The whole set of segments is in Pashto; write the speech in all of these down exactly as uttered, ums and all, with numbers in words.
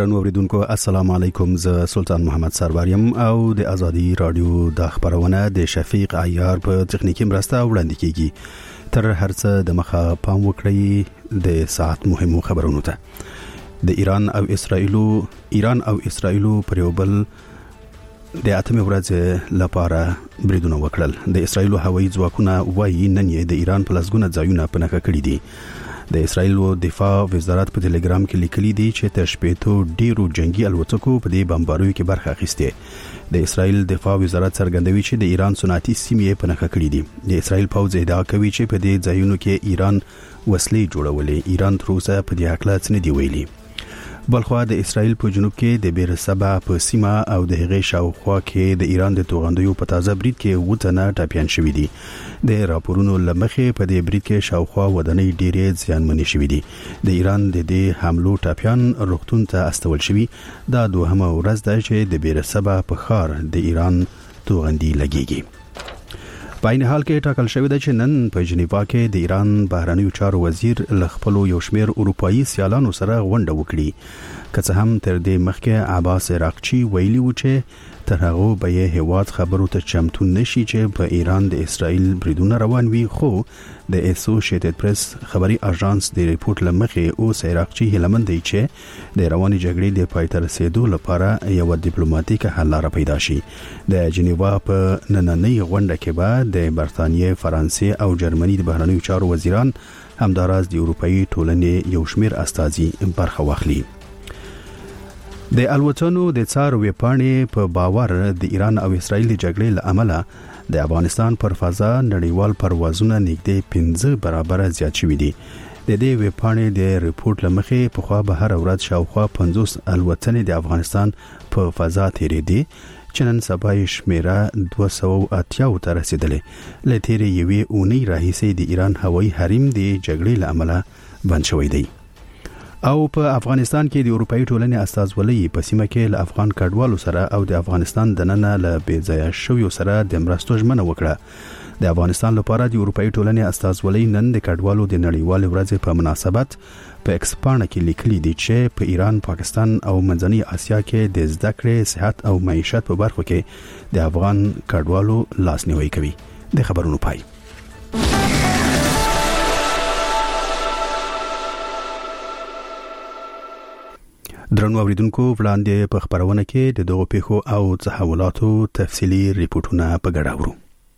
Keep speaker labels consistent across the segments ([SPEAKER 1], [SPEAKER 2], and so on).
[SPEAKER 1] درنو اوریدونکو السلام علیکم، ز سلطان محمد سروریم او د ازادي رادیو د خبرونه د شفیق عیار په تخنیکی مرسته وړاندې کیږي. تر هرڅه د مخه پام وکړئ د ساعت مهمو خبرونو ته. د ایران او اسرایلو ایران او اسرایلو پر یو بل د اتمه ورځ لپاره بریدونه وکړل. د اسرایلو هوایي ځواکونه وايي نن یې د ایران په لسګونه ځایونه په نښه کړی دي. د اسرایلو دفاع وزارت په ټلګرام کې لیکلي دي چې تر شپېتو ډیرو جنگي الوتکو په دې بمباریو کې برخه اخیسته. د اسرایل دفاع وزارت څرګندوي چې د ایران صنعتي سیمې په نښه کړې دي. د اسرایل پوځ ادعا کوي چې په دې ځایونو کې ایران وسلې جوړولې. ایران تر اوسه په دې اړه څه نه دی ویلي. بلخوا د اسرایل په جنوب کې د بیرسبا په سیمه او د هغې شاوخوا کې د ایران د توغندیو په تازه برید کې وټنه ټاپیان شوې دي. د راپورونو لمخې په دې برید کې شاوخوا ودانۍ ډېرې زیانمنې شوې دي. د ایران د دې حملو ټاپیان روغتون ته استول شوي. دا دوهمه ورځ ده چې د بیرسبا په ښار د ایران توغندي لګيږي. په عین حال کې ټاکل شوی دی چې نن په جنیوا کې د ایران بهرنیو چارو وزیر ل خپل یو شمېر اروپایي سیالانو سره غونډه وکړي. که څه هم تر دې مخکې عباس عراقچی ویلي و چې تر هغه به یې هیواد خبرو ته چمتو نشي چې په ایران د اسرائیل بریدونه روان وي. خو د اسوسییټډ پریس خبري اژانس د ریپورت لمخې اوس عراقچی هلمند دی چې د رواني جګړې د پای ته رسیدو لپاره یو ډیپلوماټیک حل لاره پیدا شي. د جنیوا په نننۍ غونډه کې به د برتانیې، فرانسې او جرمني د بهرنیو چارو وزیران همداراز د اروپאי ټولنې یو شمېر استازي برخه واخلي. د الوتنو د څار ویپاڼې په باور د ایران او اسرایل جګړې له امله د افغانستان پر فضا نړیوال پروازونه نږدې پنځه برابر زیات شوي دي. د دې ویپاڼې د ریپورت لمخې په خوا به هر ورځ شاوخوا پنځوس الوتنې د افغانستان په فضا تیرې دي چې نن سبا یې شمیره دوه سوه اتیا ته رسیدلې. له تیرې یوې اونۍ راهیسې د ایران هوایي حریم د جګړې له امله بند شوی دی. او په افغانستان کې د اروپאי ټولنې استازولۍ په سیمه کې له افغان کډوالو سره او د افغانستان دننه له بېځایه شویو سره د مرستو ژمنه وکړه. د افغانستان لپاره د اروپאי ټولنې استازولۍ نن د کډوالو د نړیوال ورځې په مناسبت په ایکسپانه کې لیکلي دي چې په ایران، پاکستان او منځنۍ اسیا کې د زده کړې، صحت او معیشت په برخو کې د افغان کډوالو لاسنیوي کوي. د خبرونو پای. درنو اوریدونکو، وړاندې په خبرونه کې د دغو پیښو او تحولاتو تفصیلی ریپورتونه په ګډه اورو.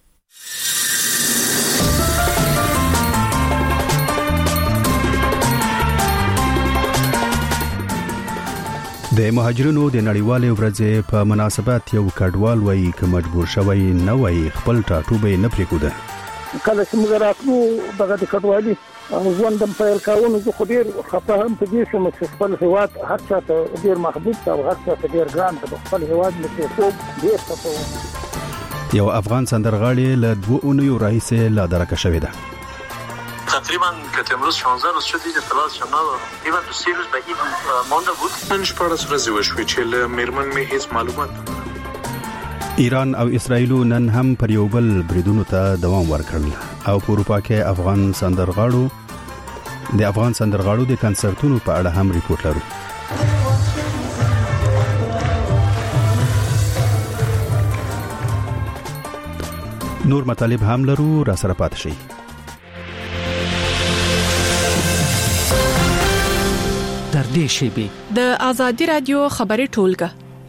[SPEAKER 1] د مهاجرینو د نړیوالې ورځې په مناسبت یو کډوال وایي چې مجبور شوی نه وای خپل ټاټوبه نه پریږده.
[SPEAKER 2] کله چې موږ راتلو دغه د کډوالي ژوندم پیل کاونه زه خو ډېر خفه هم په دې شوم چې خپل هېواد هر چا ته ډېر محبوب او هر چا ته ډېر ګران دی. خپل هېواد مې پرېښود، ډېر خفه وم.
[SPEAKER 1] یو افغان سندرغاړی له دوه اونیو راهیسې لا درکه شوی ده.
[SPEAKER 3] تقریبا که امروز شانزده روز شد دیگه خلاص شما تقریبا دو سه روز به این مانده بود. من شپږ ورځې وشوې چې له میرمن مې هیڅ معلومات نه.
[SPEAKER 1] ایران او اسرایلو نن هم پر یو بل بریدونو ته دوام ورکړل او په اروپا کې افغان سندرغاړو د افغان سندرغاړو د کنسرتونو په اړه هم ریپورت لرو. نور مطالب هم لرو، را سره پاتې شئ.
[SPEAKER 4] در دې شیبې
[SPEAKER 5] د ازادي رادیو خبري ټولګه.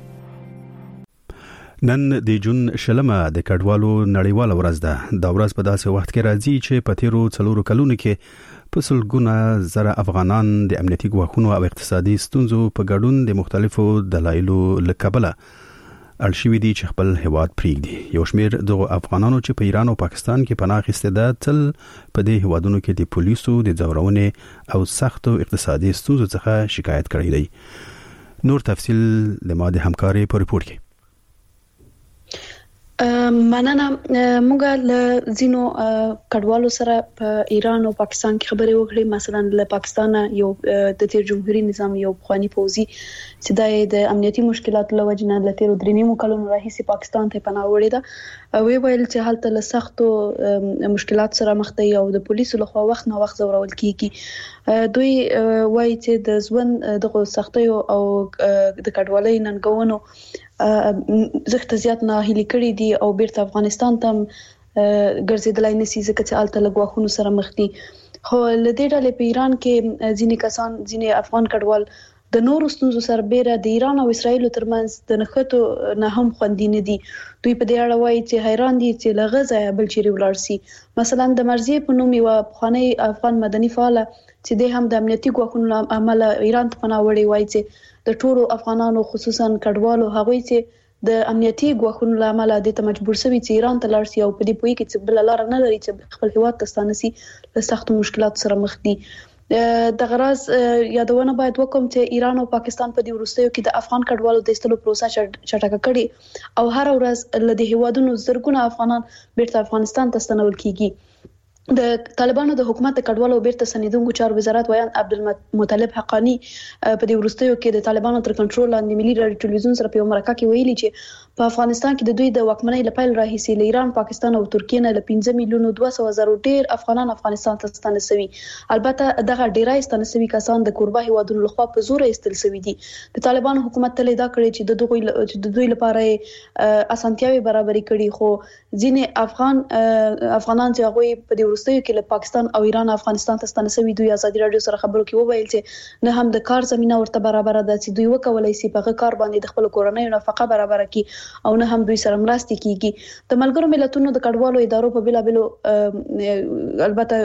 [SPEAKER 1] نن د جون شلمه د کډوالو نړیواله ورځ ده. دا ورځ په داسې وخت کې راځي چې په تیرو څلورو کلونو کې په سلګونه زره افغانان د امنیتي ګواښونو او اقتصادي ستونزو په ګډون د مختلفو دلایلو له کبله اړ شوي دي چې خپل هیواد پرېږدي. یو شمېر دغو افغانانو چې په ایران او پاکستان کې پناه اخیستې ده تل په دې هیوادونو کې د پولیسو د ځورونې او سختو اقتصادي ستونزو څخه شکایت کړی دی. نور تفصیل د ما د همکاري په ریپورت کې.
[SPEAKER 6] مننه. موږ له زینو کډوالو سره په ایران او پاکستان کې خبرې وکړې. مثلا له پاکستان یو د تیر جمهوریت نظام یو خواني فوزي چې د امنیتي مشکلاتو له وجې نه له تیر درې نیمو کلونو راهیسې پاکستان ته پناه وړې ده. وی ویل چې هلته له سختو مشکلات سره مخ دي او د پولیسو لخوا وخت نه وخت زورول کیږي. دوی وایي چې د ژوند د سختیو او د کډوالۍ ننګونو زخت زیات نه هلي کړی دي او بیرته افغانستان ته ګرځیدلای نشي ځکه چې الته لګواخونو سره مخ دي. خو لدې ډلې په ایران کې ځینې کسان ځینې افغان کډوال د نورو ستونزو سره بیره د ایران او اسرایل ترمنځ د نښتو نه هم خوندي نه دي. دوی په دې اړه وایي چې حیران دي چې له غزه بل چیرې ولاړ شي. مثلا د مرزیه په نوم یو افغاني افغان مدني فعال چې د هم د امنیتي ګواښونو عمل ایران ته پناه وړي وایي چې د ټولو افغانانو خصوصا کډوالو هغوی چې د امنیتي ګواښونو لامل د ته مجبور شوي چې ایران ته لاړ شي او په دې پوي کې چې بل لار نه لري چې خپل هیواد ته ستانه شي له سختو مشکلاتو سره مخ دي. د غرض یادونه باید وکم چې ایران او پاکستان په دې وروستیو کې د افغان کډوالو د ایستلو پروسه چټکه کړې او هر ورځ له دې هیوادونو زرګونه افغانان بیرته افغانستان ته ستنول کیږي. د طالبانو د حکومت کډوالو بیرته سنیدونکو چارو وزارت ویان عبدالمطلب حقانی په دې وروستیو کې د طالبانو تر کنټرول لاندې ملي رادیو ټلویزیون سره په یو مرکه کې ویلي چې په افغانستان کې د دوی د واکمنۍ لپاره راهیسي له ایران، پاکستان او ترکیه نه له پنځه میلیونو دوه سوه زره ډیر افغانان افغانستان ته ستانه شوي. البته دغه ډیرای ستانه شوي کسان د کوربه هیوادونو لخوا په زور ایستل شوي دي. د طالبانو حکومت تل دا کړی چې د دوی چې د دوی لپاره اسانتیاوي برابرې کړي، خو ځینې افغان افغانان چې هغه په دې وروستیو کې له پاکستان او ایران افغانستان ته ستانه شوي دوی ازادي رادیو سره خبرو کې وویل چې نه هم د کار زمينه ورته برابر ده چې دوی وکولای شي په کار باندې د خپل کورنۍ نفقه برابر کړي او نه هم دوی سره مرستې کیږي. د ملګرو ملتونو د کډوالو ادارو په بلابلو البته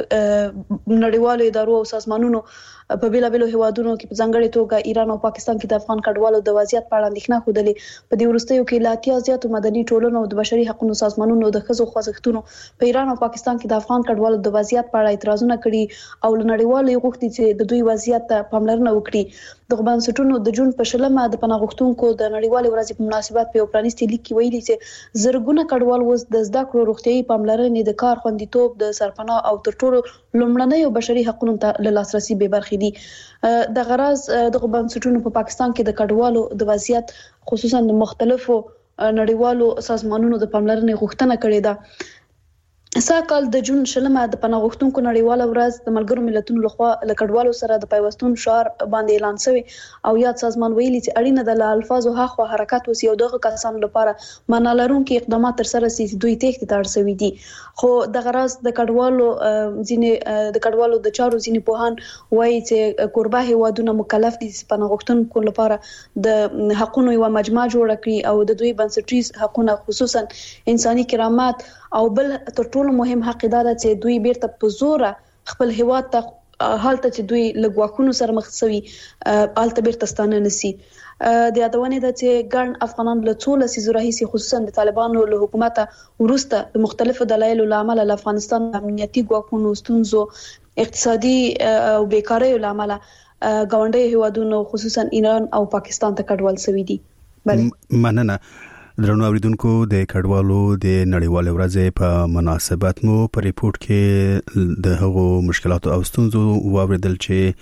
[SPEAKER 6] نړیوالو ادارو او سازمانونو په بلابلو هیوادونو کې په ځانګړي توګه ایران او پاکستان کې د افغان کډوالو د وضعیت په اړه اندېښنه خوده. په دې وروستیو کې لا اتیا زیاتو مدني ټولنو او د بشري حقوقو سازمانونو د ښځو خوځښتونو په ایران او پاکستان کې د افغان کډوالو د وضعیت په اړه اعتراضونه کړي او نړیوالو غوښتي چې د دوی وضعیت ته پاملرنه وکړي. د بنسټونو د جون په شلمه د پناه غوښتونکو د نړیوالې ورځې په مناسبت په یو پرانیستي لیک کې ویلي چې زرګونه کډوال اوس د زده کړو، روغتيایي پاملرنې، د کار خوندیتوب، د سرپناه او تر ټولو لومړنۍ او بشري حقوقو ته له لاسرسي به برخې دي. د غرض د بنسټونو په پاکستان کې د کډوالو د وضعیت خصوصا د مختلفو نړیوالو سازمانونو د پاملرنې غوښتنه کړې ده. ساکال د جون شلمه د پناه غوښتونکو نړیواله ورځ د ملګرو ملتونو لخوا له کډوالو سره د پیوستون شعار باندې اعلان شوی او یاد سازمان ویلي چې اړینه ده له الفاظو هاخوا حرکت وسی او دغه کسانو لپاره معنا لرونکي اقدامات تر سره سي دوی تېښتې ته اړ شوي دي. خو د غرض د کډوالو ځینې د کډوالو د چارو ځینې پوهان وایي چې کوربه هیوادونه مکلف دي چې پناه غوښتونکو لپاره د حقوقو یو مجموعه جوړه کړي او د دوی بنسټیز حقوقونه خصوصا انساني کرامت او بل تر ټولو مهم حق دا ده چې دوی بیرته په زور خپل هیواد ته حالت چې دوی لګواخونو سره مخ شوي حالت بیرته ستانه نشي. د یادونه ده چې ګڼ افغانان له څو لسیزو راهیسې خصوصا د طالبانو له حکومت وروسته د مختلفو دلایلو لامل له افغانستان امنیتي ګواښونو، ستونزو، اقتصادي او بیکارۍ لامل ګاونډي هیوادونو خصوصا ایران او پاکستان ته کډوال شوي دي.
[SPEAKER 1] بله مننه. درنو اوریدونکو، د کډوالو د نړیوالې ورځې په مناسبت مو په ریپورت کې د هغو مشکلاتو او ستونزو واوریدل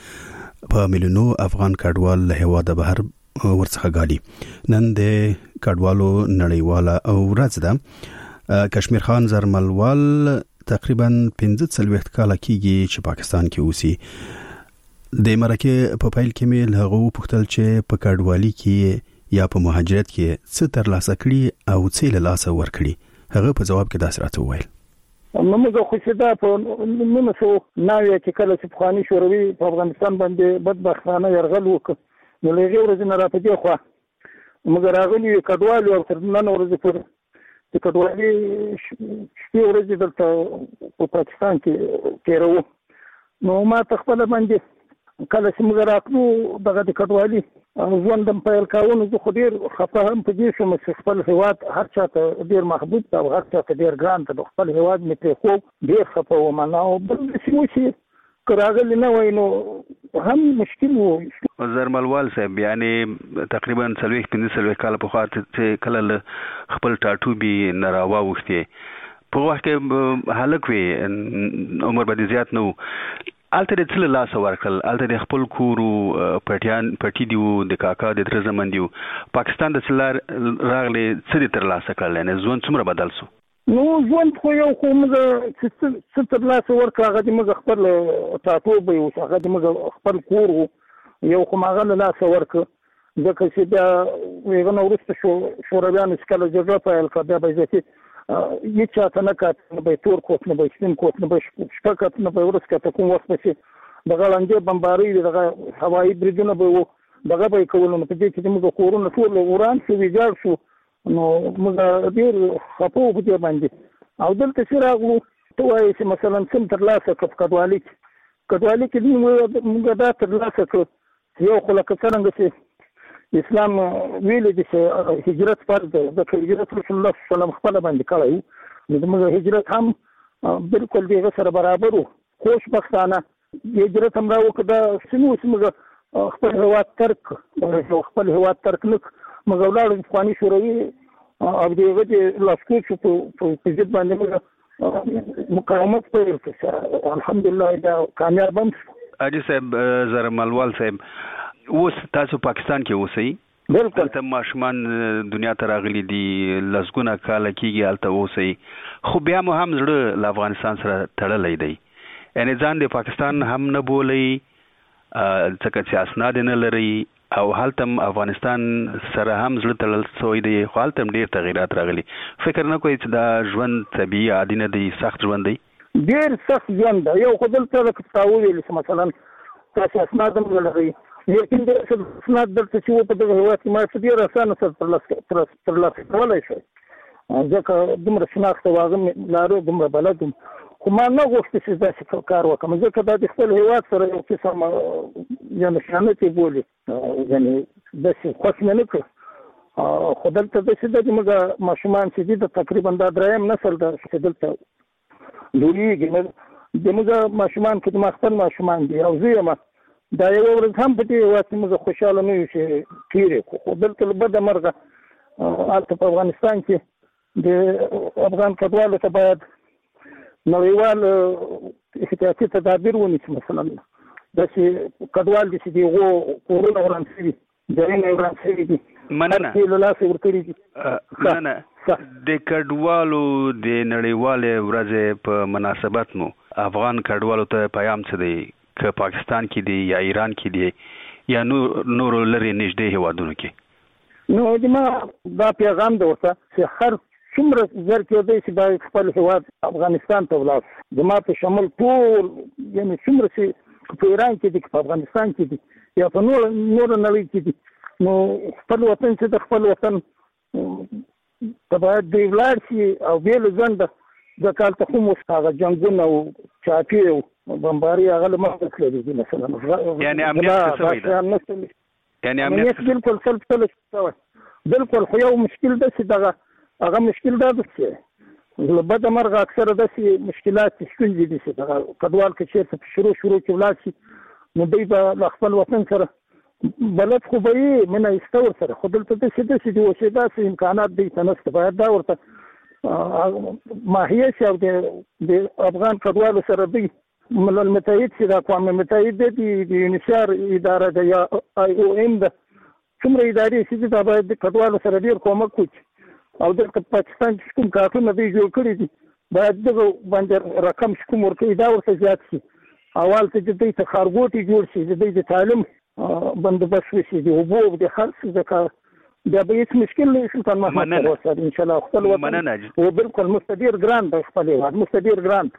[SPEAKER 1] چې په میلیونو افغان کډوال له هیواده بهر ورڅخه غالي. نن د کډوالو نړیواله ورځ ده. کشمیر خان زرملوال تقریبا پنځه څلوېښت کاله کېږي چې پاکستان کې اوسي. د مرکه په پایل کې مې له هغو پوښتل چې په کډوالي کې یا په مهاجرت کې څه تر لاسه کړي او څه له لاسه ورکړي. هغه په جواب کې داسې راته وویل:
[SPEAKER 2] نو موږ خو چې دا په نو څو ناوې چې کله چې خواني شوروي په افغانستان باندې بدبختانه يرغل وکړ، نو لږه ورځ نه راپدې خو موږ راغلي کډوالو او تر نن ورځې پورې د کډوالي شپې ورځې دلته په پاکستان کې تیرو. نو ما تخپل باندې کله چې موږ راغلو دغه د کډوالي ژوندم پیل کاوه، زه خو ډېر خفه هم په دې شوم چې خپل هیواد هر چا ته ډېر محبوب ده او هر چا ته ډېر ګران ده. د خپل هیواد مې پرېښود، ډېر خفه وم. او بل داسې و چې کراغلی نه وای نو هم مشکل وو.
[SPEAKER 1] زرملوال صاحب یعنی تقریبا څلوېښت پنځه څلوېښت کاله پخوا چې کله له خپل ټاټوبي نه راواوښتې په وخت کې هلک وې عمر به دې زیات نه و هلته دې څه له لاسه ورکړل هلته د خپل کور پټیان پټي دي وو د کاکا د تره زمن دي وو پاکستان د څه لار راغلی څه دې ترلاسه کړل یعنې ژوند څومره بدل سو؟
[SPEAKER 2] نو ژوند خو یو خو موږ څه ترلاسه ورکړه هغه دې موږ خپل ټاټوبی وو هغه دې موږ خپل کور وو یو خو هغه له لاسه ورکړه ځکه چې بیا هغه نه وروسته شو شورویانو چې کله جګړه پیل کړه بیا به ذاتي هیڅ چاته نه کاته نه به تور کوټ نه به سپین کوټ نه به شپه کاته نه به ورس کاته کوم وخت چې دغه لاندې بمبارۍ وي دغه هوایي بریدونه به وو دغه به یې کول نو په دې کې موږ کورونه ټول وران شو ویجاړ شو نو موږ ډېر خفه وو په دې باندې او دلته چې راغلو ته وایې چې مثلا څه ترلاسه کړه په کډوالۍ کې کډوالۍ کې موږ دا ترلاسه کړو یو خو لکه څرنګه چې اسلام ویلي دي چې هجرت فرض دی ځکه هجرت رسول الله صلی الله علیه وسلم خپله باندې کړی وو نو زموږ هجرت هم بالکل د هغه سره برابر وو خوشبختانه هجرت هم راوکړه دا څه نه و چې موږ خپل هېواد ترک خپل هېواد ترک نه موږ ولاړو پخواني شوروي او د هغه د لاسکوچو په ضد باندې موږ مقاومت پیل کړ الحمدلله دا کامیاب هم شو.
[SPEAKER 1] حاجي صاحب زرملوال صاحب اوس تاسو پاکستان کې اوسئ
[SPEAKER 2] بالکل
[SPEAKER 1] هلته ماشومان دنیا ته راغلي دي لسګونه کاله کېږي هلته اوسئ خو بیا مو هم زړه له افغانستان سره تړلی دی یعنې ځان د پاکستان هم نه بولئ ځکه چې اسناد نه لرئ او هلته هم افغانستان سره هم زړه تړل شوی دی خو هلته هم ډېر تغیرات راغلي فکر نه کوئ چې دا ژوند طبیعي عادي نه دی سخت ژوند دی
[SPEAKER 2] ډېر سخت ژوند دی یو خو دلته لکه تا وویل چې مثلا تاسو اسناد هم نه لرئ لیکن د اسناد دلته چې و په دغه هېواد کې ما څه ډېر اسانه سره ترلاسه کولی شئ ځکه دومره شناخت او هغه مې لارو دومره بلد وم خو ما نه غوښتې چې داسې کار وکړم ځکه دا د خپل هېواد سره یو قسم یعنې خیانت یې بولي یعنې داسې خوښ مې نه کړ خو دلته داسې ده چې موږ ماشومان چې دي د تقریبا دا دریم نسل ده چې دلته لویېږي د موږ ماشومان کې د ما خپل ماشومان دي او زه یم دا یوه ورځ هم په دې هېواد کې موږ خوشحاله نه یو چې تېر یې کړو خو دلته له بده مرغه هلته په افغانستان کې د افغان کډوالو ته باید نړیوال احتیاطي تدابیر ونیسي مثلا داسې کډوال دي چې د هغو کورونه وران شوي ځایونه یې وران شوي دي
[SPEAKER 1] مننه
[SPEAKER 2] له لاسه ورکړي دي
[SPEAKER 1] مننه د کډوالو د نړیوالې ورځې په مناسبت مو افغان کډوالو ته پیغام څه دی که پاکستان کې دی یا ایران کې دی یا نور نورو لرې نږدې هېوادونو کې
[SPEAKER 2] نو د ما دا پیغام دی ورته چې هر څومره زر کېدی چې باید خپل هېواد افغانستان ته ولاړ شي زما په شمول ټول یعنې څومره چې په ایران کې دي که په افغانستان کې دي یا په نور نوره نړۍ کې دي نو خپل وطن چې د خپل وطن ته باید دوی ولاړ شي او بې له ځنډه ځکه هلته خو اوس هغه جنګونه او چاپې او بمباري هغه له منځه تللي دي مثلا
[SPEAKER 1] یعنې امنیت څه شوی ده یعنې امنیت
[SPEAKER 2] بالکل سل سل شوی بالکل خو یو مشکل ده چې دغه هغه مشکل دا ده چې له بده مرغه اکثره داسې مشکلات ستونزې دي چې دغه کډوال که چېرته په شروع شروع کې ولاړ شي نو دوی به له خپل وطن سره بلد خو به یې مینه ایسته ورسره خو دلته داسې داسې دي اوسېدا داسې امکانات دوی ته نشته باید دا ورته ماهیه شي او د افغان کډوالو سره دوی ملل متحد چې د اقوام متحده دي د یونیسیار اداره ده یا آی او ام ده څومره ادارې چې دي دا باید د کډوالو سره ډېر کومک وکړي او دلته پاکستان چې کوم کارتونه دوی جوړ کړي دي باید دغه باندې رقم چې کوم ورکوي دا ورته زیات شي او هلته چې دوی ته ښارګوټي جوړ شي د دوی د تعلیم بندوبست وشي د اوبو د هر څه ځکه دا به هېڅ مشکل نه وي سلطان محمد سره ورسره انشاءالله خپل وطن او بالکل موږ ته ډېر ګران دی خپل هېواد موږ ته ډېر ګران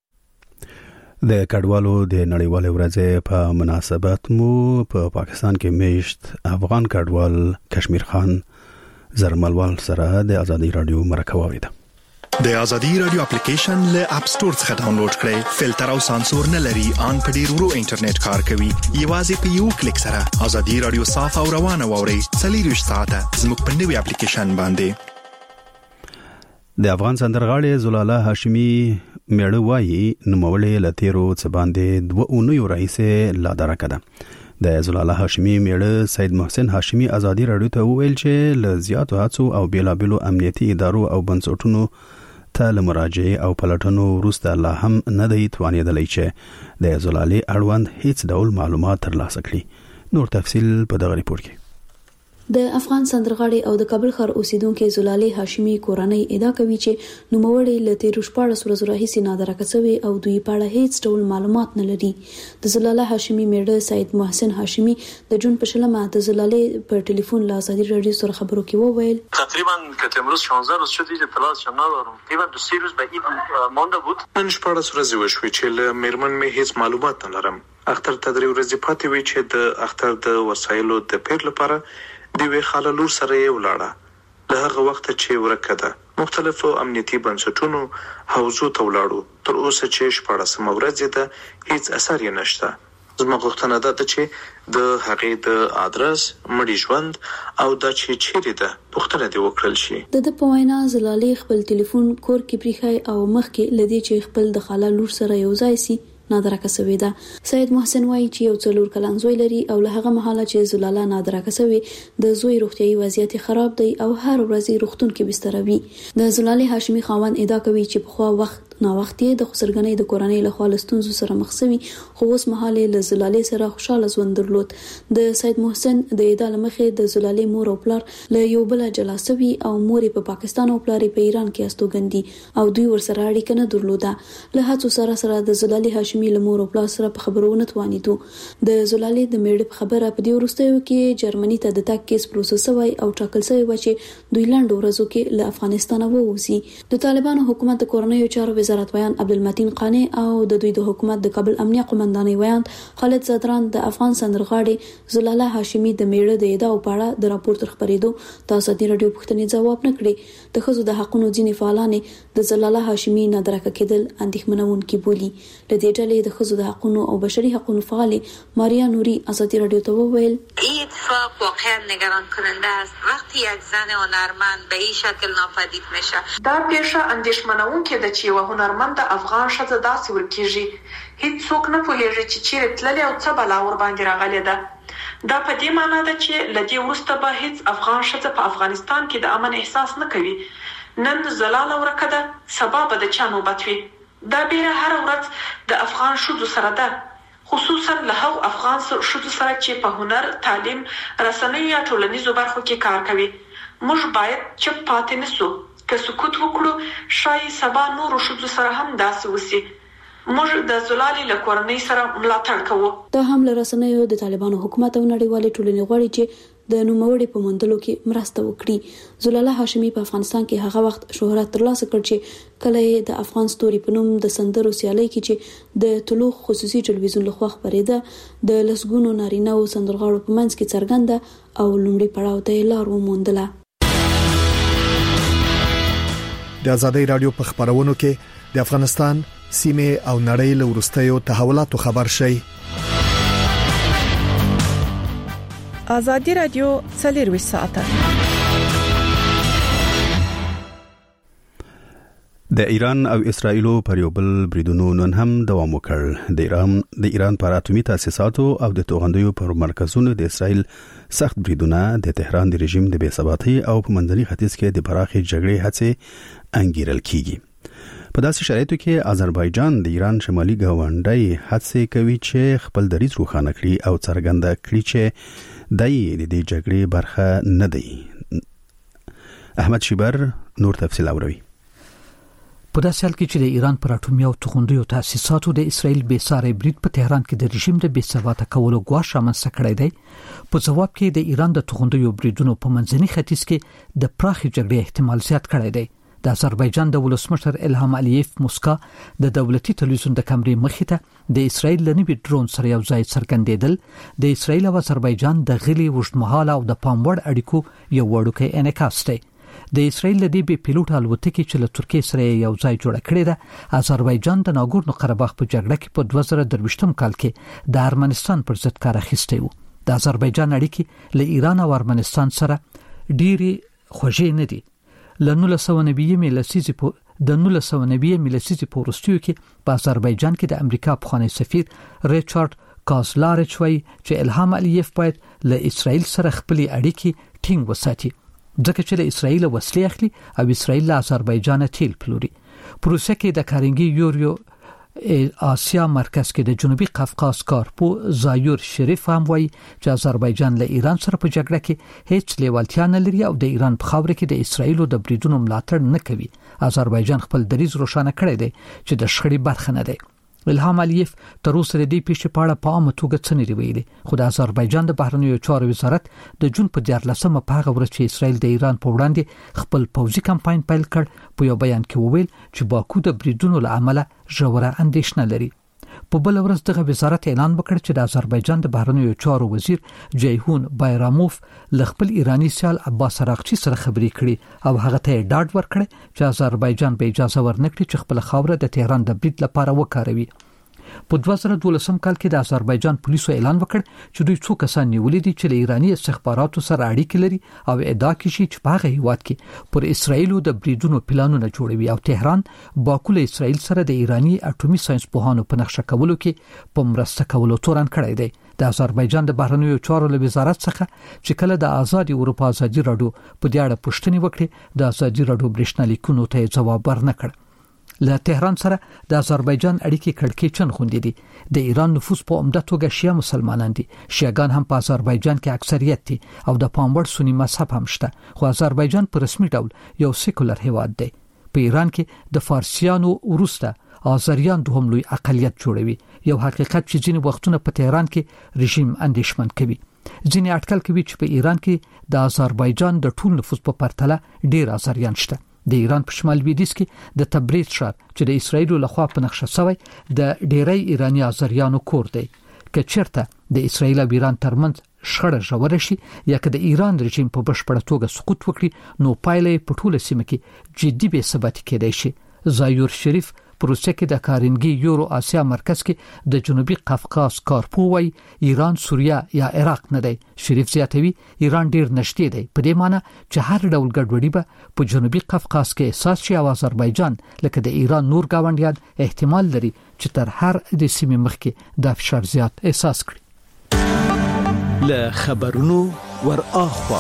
[SPEAKER 1] د کډوالو د نړیوالې ورځې په مناسبت مو په پاکستان کې میشت افغان کډوال کشمیر خان زرملوال سره د ازادي رادیو مرکه واوریده.
[SPEAKER 7] د ازادي رادیو اپلیکیشن له اپ سٹور څخه ډاونلوډ کړئ فلټر او سانسور نه لري ان په ډیر ورو انټرنیټ کار کوي یوازې په یو کلیک سره ازادي رادیو صاف او روانه واورئ څلور ساعته زموږ په نوي اپلیکیشن باندې.
[SPEAKER 1] د افغان سندرغاړي زلاله هاشمي میړه وایي نوموړی له تیرو څه باندې دوه اونیو راهیسې لا درکه ده. د زلاله هاشمي میړه سید محسن هاشمي ازادي راډیو ته وویل چې له زیاتو هڅو او بیلابیلو امنیتي ادارو او بنسټونو ته له مراجعې او پلټنو وروسته لا هم نه دی توانېدلی چې د زلالې اړوند هیڅ ډول معلومات ترلاسه کړي. نور تفصیل په دغه ریپورت کې.
[SPEAKER 6] د افغان سندرغاړي او د کابل ښار اوسیدونکو زلالې هاشمي کورنۍ ادعا کوي چې نوموړی له تیر شپږ ورځې راهیسې نادرکه شوی او دوی په اړه هیڅ ډول معلومات نه لري. د زلاله هاشمي میړه سید محسن هاشمي د جون په شلمه د زلالې په ټلیفون له ازادي راډیو سره خبرو کې وویل
[SPEAKER 3] تقریبا که امروز شانزده روز شد دیگه اطلاعات ندارم. تقریبا دو سه روز به این مانده بود. من شپږ ورځې وشوي چې له میرمن مې هیڅ معلومات نه لرم. اختر تدری ورځې پاتې وی چې د اختر د وسایلو د پیر لپاره د وی خاله لور سره یې ولاړه. له هغه وخت چې ورکه ده مختلفو امنیتي بنسټونو حوزو ته ولاړو. تر اوسه چې شپاړسمه ورځ ده هیڅ اثر یې نشته. زما غوښتنه ده چې د هغې د ادرس مړی ژوند او د چې چیرې ده پوښتنه دې وکړل شي.
[SPEAKER 6] د د په وینا زلالې خپل ټلیفون کور کې پریخای او مخکې لدی چې خپل د خاله لور سره یو ځای سي نادرکه شوی ده. سید محسن وایي چې یو څلور کلن زوی لري او له هغه مهاله چې زلاله نادرکه شوی د زوی روغتيایي وضعیت خراب دی او هر ورځ روغتون کې بستر وي. د زلاله هاشمي خاوند ادعا کوي چې په خوا وخت نا وخت د خسرګنۍ د کورنۍ له خوا لستونزو سره مخ شوی خو اوس مهاله له زلاله سره خوشاله ژوند درلود. د سید محسن د ادعا لمخې د زلاله مور او پلار له یو بل جلا شوی او مور په پاکستان او پلار په ایران کې استوګندي او دوی ورسره اړیکه نه درلوده. له هڅو سره سره د زلاله هاشمي له مور او پلار سره په خبرونه توانیدو. د زلاله د میړه په خبره په دې ورستیو کې جرمني ته د تک کیس پروسس وای او ټاکل شوی و چې دوی لاندو ورځو کې له افغانستان ووځي. د طالبانو حکومت د کورنیو چارو وزارت ویان عبدالمتین قانی او د دوی د حکومت د کابل امنیه قومندانۍ ویان خالد زدران د افغان سندرغاړي زلاله هاشمي د میړه د ادعا په اړه د راپور تر خبرېدو د ازادي راډیو پوښتنې ځواب نه کړي. د ښځو د حقوقو ځینې فعالان د زلاله هاشمي نادرکه کېدل اندېښمنونکي بولي. د دې ډلې د ښځو د حقوقو او بشري حقوقو فعال ماریا نوري ازادي راډیو ته وویل
[SPEAKER 8] این اتفاق واقعا نگران کننده است. وقتی یک زن هنرمند به این شکل ناپدید میشه
[SPEAKER 9] دا پیښه اندېښمنونکې ده چې یو هنرمند افغان ښځه داسې ورکیږي. هیڅ څوک نه پوهیږي چې چیرې تللې او څه بلا ور باندې راغلې ده. دا په دې معنی ده چې لدی وروسته به هیڅ افغان ښځه په افغانستان کې د امن احساس نه کوي. نن زلاله ورکه ده سبا به د چا نوبت وي. دا بیره هر ورځ د افغان ښځو سره ده، خصوصا له هغو افغان ښځو سره چې په هنر، تعلیم، رسنیو یا ټولنیزو برخو کې کار کوي. موږ باید چپ پاتې نشو. که سکوت وکړو شاید سبا نورو ښځو سره هم داسې وسی. موږ د زلالې له کورنۍ سره ملاتړ کوو.
[SPEAKER 6] دا هم له رسنیو د طالبانو حکومت او نړیوالې ټولنې غواړي چې د نوموړي په موندلو کې مرسته وکړي. زلاله هاشمي په افغانستان کې هغه وخت شهرت ترلاسه کړ چې کله د افغان ستوري په نوم د سندرو سیالۍ کې چې د طلوع خصوصي ټلویزیون لخوا خبرېده د لسګونو نارینه او سندرغاړو په منځ کې څرګنده او لومړی پړاو ته لار وموندله.
[SPEAKER 7] د ازادي رادیو په خبرونو کې د افغانستان سیمه او نړۍ له ورستیو تحولاتو خبر شي.
[SPEAKER 5] ازادي رادیو څلور ساعته
[SPEAKER 1] د ایران او اسرایل پر یو بل بریدونو نن هم دوام وکړ. د ایران د ایران پر اټومي تاسیساتو او د توغندیو پر مرکزونو د اسرایل سخت بریدونه د تهران د رژیم د بې ثباتۍ او په منځني ختیځ کې د پراخې جګړې هڅې انګیرل کیږي. په داسې شرایطو کې آذربایجان د ایران شمالي ګاونډي هڅه کوي چې خپل دریځ روښانه کړي او څرګنده کړي چې دای د دې جګړې برخه نه دی. احمد شیبر نور تفصیل اوري.
[SPEAKER 4] په داسې حال کې چې د ایران پر اټومي او توغندیو تاسیساتو د اسرایل بې ساري برید په تهران کې د رژیم د بې ثباته کولو ګواښ رامنځته کړی دی، په ځواب کې د ایران د توغندیو بریدونو په منځني ختیځ کې د پراخې جګړې احتمال زیات کړی دی. د آذربایجان د ولسمشر الهام الیف موسکا د دولتي تلویزیون د کمرې مخې ته د اسرایل له نوي ډرون سره یو ځای څرګندېدل د اسرایل او آذربایجان د غلي وژدمهاله او د پاموړ اړیکو یو وړوکی انعکاس دی. د اسرایل د دې بې پیلوټ الوتکې چې له ترکیې سره یو ځای جوړه کړې ده آذربایجان د ناګورنو قرهباغ په جګړه کې په دوه زره درویشتم کال کې د ارمنستان پر ضد کار اخیستی و. د آذربایجان اړیکې له ایران او ارمنستان سره ډېرې خوږې نه دي. له نولس سوه نوي لسیزې د نولس سوه نوي میلادي په وروستیو کې په آذربایجان کې د امریکا پخوانی سفیر ریچارډ کازلاریچ وایي چې الهام الیف باید له اسرائیل سره خپل اړیکې ټینګ وساتي ځکه چې له اسرائیل وسلې اخلي او اسرائیل له آذربایجان تیل پلوري. پروسه کې د کارنګي یوریو آسیا مرکز کې د جنوبي قفقاز کارپو زایور شریف هم وایي چې آذربایجان له ایران سره په جګړه کې هیڅ لیوالتیا نه لري او د ایران په خاوره کې د اسرائیل د بریدونو ملاتړ نه کوي. آذربایجان خپل دریځ روښانه کړی دی چې د شخړې برخه نه دی. الهام الیف تر اوسه د دې پیښې په اړه په عامه توګه څه نه دی ویلي، خو د آذربایجان د بهرنیو چارو وزارت د جون په دیارلسمه په هغه ورځ چې اسرائیل د ایران په وړاندې خپل پوځي کمپاین پیل کړ په یو بیان کې وویل چې باکو د بریدونو له امله ژوره اندېښنه لري. په بل ورځ دغه وزارت اعلان وکړ چې د آذربایجان د بهرنیو چارو وزیر جیهون بایراموف له خپل ایرانی سیال عباس عراقچی سره خبرې کړې او هغه ته ډاډ ورکړ چې آذربایجان به اجازه ورنکړي چې خپل خاوره د تهران د برید لپاره وکاروي. په دوه زره دولسم کال کې د آذربایجان پولیسو اعلان وکړ چې دوی څو کسان نیولي دي چې له ایرانی استخباراتو سره اړیکې لري او ادعا کوي چې په هغه هیواد کې پر اسرائیل د بریدونو پلانونه جوړوي او تهران باکو له اسرائیل سره د ایرانی اټومي ساينس پوهانو په نقشه کولو کې په مرسته کولو تورن کړی دی. د آذربایجان د بهرنیو چارو له وزارت څخه چې کله د آزادي اروپا ازادي رادیو په دې اړه پوښتنه وکړه د ازادي رادیو برېښنالیکونو ته جواب ورنکړ. له تهران سره د آذربایجان اړیکې کړکېچن خوندې دي. د ایران نفوس په عمده توګه شیعه مسلمانان دي. شیعاګان هم په آذربایجان کې اکثریت دي او د پاموړ سنی مذهب هم شته، خو آذربایجان په رسمي ډول یو سیکولر هیواد دی. په ایران کې د فارسیانو وروسته آذریان دوهم لوی اقلیت جوړوي، یو حقیقت چې ځینې وختونه په تهران کې رژیم اندېښمن کوي. ځینې اټکل کوي چې په ایران کې د آذربایجان د ټول نفوس په پرتله ډیر آذریان شته. د ایران په شمال لویدیځ کې د تبریز ښار چې د اسرائیل لخوا په نقشه شوی د ډیری ایرانی آذریانو کور دی. که چیرته د اسرائیل او ایران ترمنځ شخړه ژوره شي یا که د ایران رژیم په بشپړه توګه سقوط وکړي نو پایله په ټوله سیمه کې جدي بې ثباتي کېدای شي. زایور شریف پروسه کې د کارنګي یورو آسیا مرکز کې د جنوبي قفقاز کارپو وایي ایران سوریه یا عراق نه دی. شریف زیاتوي ایران ډیر نږدې دی، په دې معنی چې هر ډول ګډوډي به په جنوبي قفقاز کې احساس شي او آذربایجان لکه د ایران نور گاونډیان احتمال لري چې تر هر د سیمې مخکې د فشار زیات احساس کړي.
[SPEAKER 10] له خبرونو ور اخوا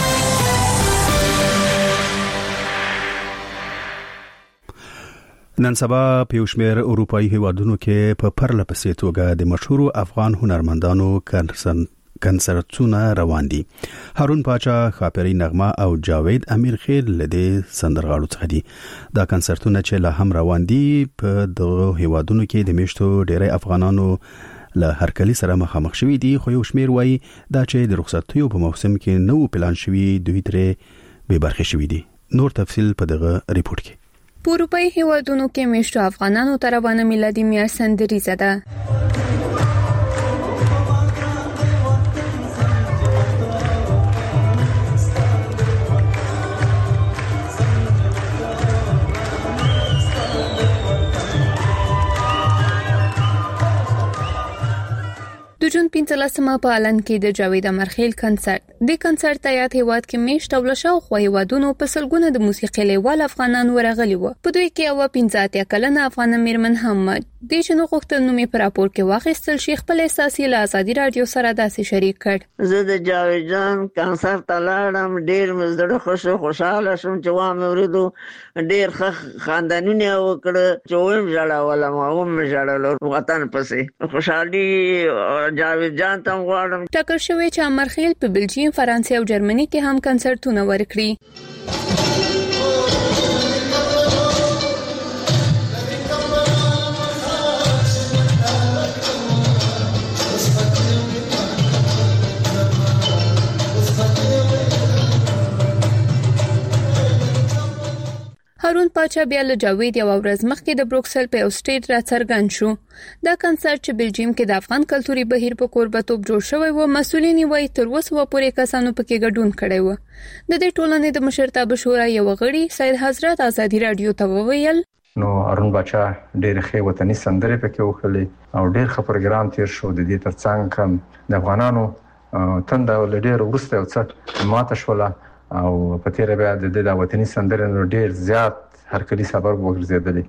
[SPEAKER 1] نن سبا په یو شمېر اروپאי هیوادونو کې په پرله پسې توګه د مشهور افغان هنرمندانو کنسرتونه روان دي. هارون پاچا، خاپری نغمه او جاوید امیر خیل لدې سندرغاړو څخه دي. دا کنسرتونه چې لا هم روان دي په دغه هیوادونو کې د میشتو ډېری افغانانو له هرکلی سره مخامخ شوي دي، خو یو شمېر وایي دا چې د رخصتیو په موسم کې نو پلان شوي دوی ترې به برخه شوي دي. نور تفصیل په دغه ریپورت کې.
[SPEAKER 11] په اروپאי هیوادونو کې میشتو افغانانو ته روانه میلادي میاشت سندریزه ده. د جون پنځلسمه په الان کې د جاوید امرخیل کنسرت. د کنسرت ته یاد هیواد کې میشت او لشاو خو هیوادونو په سلګونه د موسیقي لیوال افغانان ورغلي وو. په دوی کې او پنځه اتیا کلنه افغان میرمن هم د شنو غوښتل نومې پر راپور کې واخیستل شي. خپل احساسي له ازادي رادیو سره داسې شریک کړ.
[SPEAKER 12] زه د جاوید جان کنسرت ته لاړم، ډیر مزړه خوشو خوشاله شوم چې وامه ورېدو، ډیر خاندانونه وکړه چې ویم ژړا ولا ما وم ژړا وطن پسې خوشحالي جاوید جان ته غواړم.
[SPEAKER 11] ټاکل شوی چې امرخیل په بلجیم، فرانسې او جرمني کې هم کنسرتونه ورکړي. هارون پاچا بیا له جاوید یو ورځ مخکې د بروکسل په یو سټیج را څرګند شو. دا کنسرت چې بلجیم کې د افغان کلتوري بهیر په کوربتوب جوړ شوی و، مسؤلین وایي تر اوسه پورې کسانو پکې ګډون کړی و. د دې ټولنې د مشرتابه شورا یو غړي سید حضرت ازادي رادیو ته وویل
[SPEAKER 13] نو هارون پاچا ډېر ښه وطني سندرې پکې وکړلې او ډېر ښه پروګرام تیر شو. د دې ترڅنګ هم د افغانانو تنده ولډېر ورسته او څه ماته شوله او په تیر بیا د د وطني سندرې نو ډېر زیات هرکلی سبب وګرځیدلی.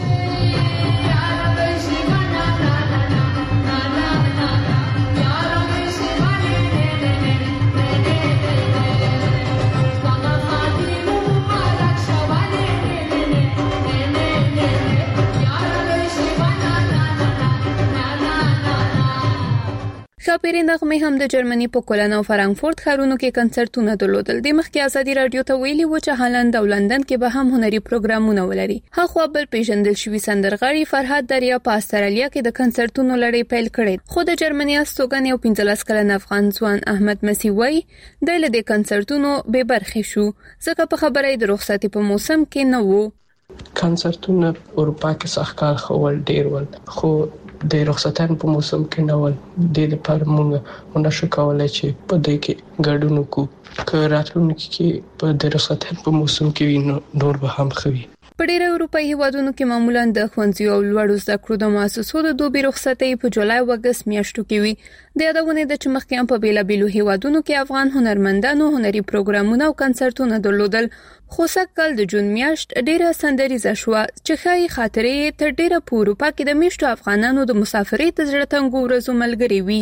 [SPEAKER 11] شاپيري نغمه هم د جرمني په کولن او فرانکفورت ښارونو کې کنسرتونه درلودل. د مخکې ازادي رادیو ته ویلي و چې هالند او لندن کې به هم هنري پروګرامونه ولري. هغه بل پیژندل شوی سندرغاړي فرهاد دریا په استرالیا کې د کنسرتونو لړۍ پیل کړې. خو د جرمني استوګن یو پنځلس کلن افغان ځوان احمد مسیوي د له د کنسرتونو به برخه شو ځکه په خبره د رخصتي په موسم کې نه وو.
[SPEAKER 14] کنسرتونه اروپا کې سخکال خول ډیر ول خو د رخصتان په موسم کې نه ول. د دې پر موږ ونشو کولای چې په دې کې ګډون وکړو. که راتلونکي کې په د رخصتان په موسم کې نور به هم خوي.
[SPEAKER 11] په ډیرو اروپایي هیوادونو کې معمولا د ښوونځیو او لوړو زده کړو د مؤسسو د دوبي رخصتۍ په جولای او اګست میاشتو کې وي. د یادونه د چې مخکې هم په بیلابیلو هیوادونو کې افغان هنرمندانو هنري پروګرامونه او کنسرتونه درلودل. خو سږکال د جون میاشت ډیره سندریزه شوه چې ښایي خاطرې تر ډیره په اروپا کې د میشتو افغانانو د مسافرۍ د زړه تنګو ورځو ملګري وي.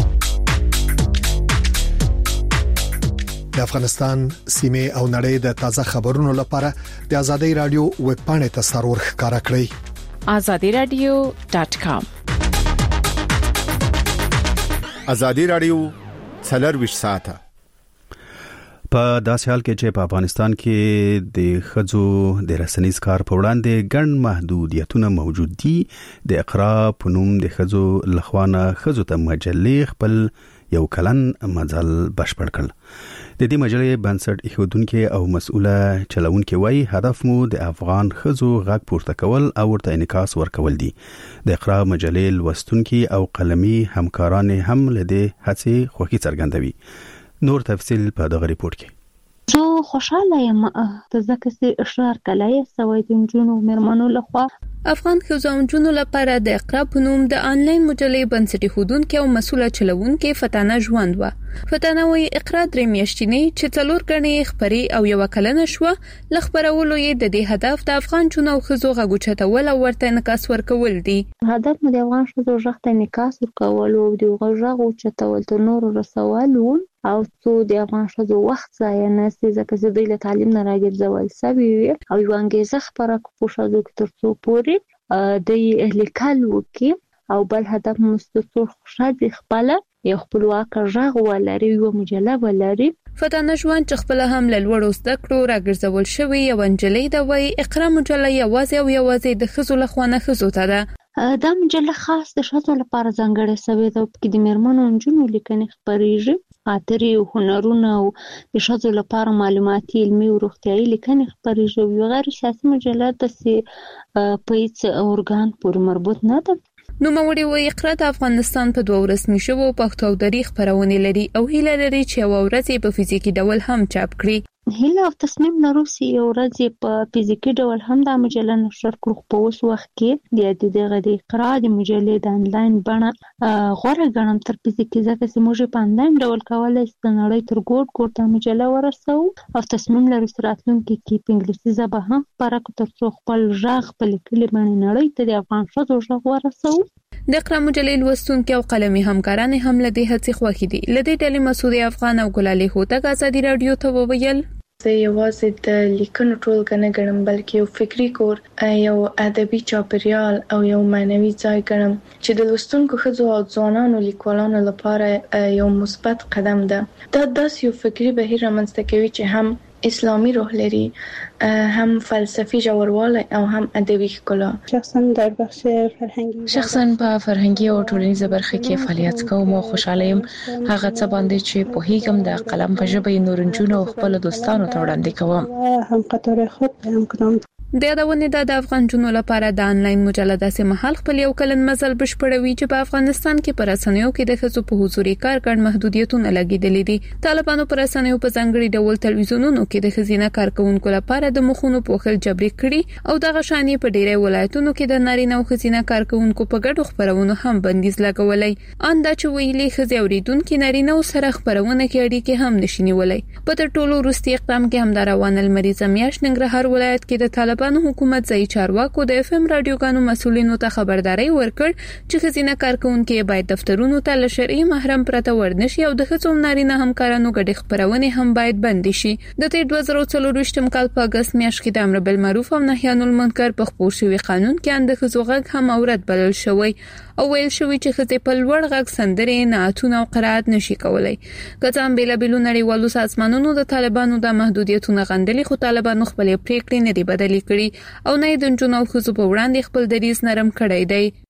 [SPEAKER 15] د افغانستان سیمه او نړۍ د تازه خبرونو لپاره د ازادي رادیو ویب پاڼې ته سرور ښکارا کړئ
[SPEAKER 5] azadi radio dot com.
[SPEAKER 16] ازادي رادیو څلور ساعته
[SPEAKER 1] په داسې حال کې چې په افغانستان کې د خځو د رسنیز کار په وړاندې ګڼ محدودیتونه موجود دي. د اقرا په نوم د خځو لخوانه خځو ته مجلې خپل یو کلن مزل بشپړ کړ. د دې مجلې بنسټ ایښودونکو او مسؤله چلوونکو وایي هدف مو د افغان خځو غږ پورته کول او ورته انعکاس ورکول دي. د اقرا مجلې لوستونکو او قلمي همکاران هم لدې هڅې خوښي څرګندوي. نور تفصیل په دغه ریپورت کې.
[SPEAKER 17] زه خوشاله یم د ځکه چې اشرار کلای سوي د جنونو مرمنو لخوا
[SPEAKER 11] افغان ښځو لپاره د اقرا په نوم د انلاین مجلې بنسټ ایښودونکو او مسؤله چلوونکو فتانه ژوند و. فتانه وی اقرا درې میاشتنی چې څلور غنې خبري او یو کلنه شو لخبرولو یې د دې هدف د افغان جنو خځو غږ چتول او ورته انعکاس ورکول دي.
[SPEAKER 17] هدف مو د افغان خځو غږ ته انعکاس ورکول او د غږ چتول تر نور رسول او څو د افغان خځو وخت ځای نه سي ځکه چې دوی له تعلیم نه راګرځول سوي او یو انګیزه خبره کو شو د ترڅو پوري د لیکل وکي او بل هدف مستقر خوشاله خپل یو خپلواک غږ ولري یو مجله ولري.
[SPEAKER 11] فتانه ژوند چې خپل هم له لوړو زده کړو راګرځول شوی یو انجلۍ د وای اقرا مجله یوازې او یوازې د خزو لخوانه خزو ته ده.
[SPEAKER 17] دا مجله خاص د شاتو لپاره ځانګړې سوي ده چې د مرمنو انجونو لیکنې خبريږي خاطري او هنرونه او د شاتو لپاره معلوماتي علمي او روغتيایي لیکنې خبريږي او غیر سیاسي مجله د سي په هیڅ اورګان پورې مربوط نه ده.
[SPEAKER 11] نو موري و اقرا د افغانستان په دوه رسمي شوو پښتو او دري خبرونه لري او هیله لري چې یو ورځ په فزیکی ډول هم چاپ کړي.
[SPEAKER 17] هیله او تصمیم لرو چې یو ورځ په فزیکی ډول هم د مجله نشر کړو. په اوس وخت کې د دغه د اقرا د مجلې د انلاین بڼه غوړه غنم تر فزیکی ځکه چې موږ په انلاین ډول کولای شو د نړۍ تر ګوټ ګوټ ته مجله ورسو او تصمیم لرو چې راتلونکي کې په انګلیسي ژبه هم پرک تر څو خپل ژغ په لیکلي باندې نړۍ ته د افغان شذو ژغ ورسو.
[SPEAKER 11] د اقرا مجلې لوستونکو او قلمي همکاران هم لدې هڅې خوښې دي. لدې ډلې مسعود افغان او ګلالي هوتک ازادي رادیو ته وویل
[SPEAKER 18] زه یوازې د لیکنو ټولګه نه ګڼم بلکې یو فکری کور یو ادبي چاپیریال او یو معنوي ځای ګڼم چې د لوستونکو ښځو او ځوانانو لیکوالانو لپاره یو مثبت قدم ده. دا داسې یو فکری بهیر رامنځته کوي چې هم اسلامي روح لري هم فلسفي ژوروالی او هم ادبي ښکلا.
[SPEAKER 19] شخصا در بخش فرهنگی
[SPEAKER 20] شخصا په فرهنګي او ټولنیزه برخه کې فعالیت کوم او خوشاله یم هغه څه باندې چې په هیګم د قلم په ژبه نورنجونو خپل دوستانو ته وړاندې کوم.
[SPEAKER 19] هم قطار خود هم کنم
[SPEAKER 11] د یادونه ده د افغان جنو لپاره د انلاین مجله داسې محل خپل یو کلن مزل بشپړوي چې په افغانستان کې پر رسنیو کې د خصو په حضوري کار کړ محدودیتونه لګیدلې دي. طالبانو پر رسنیو په ځانګړي ډول تلویزیونونو کې د خزینه کارکونکو لپاره د مخونو پوښل جبري کړي او د غشاني په ډیری ولایتونو کې د نارینه او خزینه کارکونکو په ګډو خبرونو هم بندیز لګولای. ان دا چې ویلي خزي اوریدونکو نارینه او سره خبرونه کې اړیکې هم نشینی ولای. په تر ټولو وروستي اقدام کې هم د روان المریض میاش ننګرهار ولایت کې د طالب طالبانو حکومت ځای چارواکو د اف ام رادیوګانو مسولینو ته خبرداري ورکړ چې خزینه کارکونکو باید دفترونو ته له شرعي محرم پرته ورنشي او د خصوم نارینه همکارانو ګډ خبرونه هم باید بند شي. د تیر دوه زره څلور کال په اگست میاشت کې د امر بالمعروف او نهي عن المنکر په خپور شوی قانون کې اند خزو غږ هم اورد بلل شوی او ویل شوی چې خزه په لوړ غږ سندرې نعتونه او قرائت نشي کولای. کڅام بیل بیلو نړیوالو سازمانونو د طالبانو د محدودیتونو غندلي خو طالبانو خپل پریکړې نه دی بدلې کړې او نه د جنونو خزو په وړاندې خپل دریځ نرم کړی دی.